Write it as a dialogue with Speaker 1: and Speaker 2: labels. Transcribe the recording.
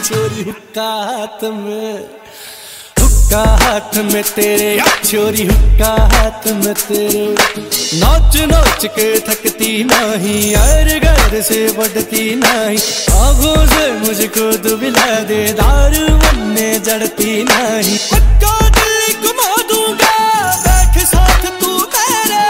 Speaker 1: छोरी हुक्का हाथ में, हुक्का हाथ में तेरे, छोरी हुक्का हाथ में तेरे। नाच नाच के थकती नहीं, और घर से बढ़ती नहीं, आंखों से मुझको दुबिला दे, दारू बनने जड़ती नहीं।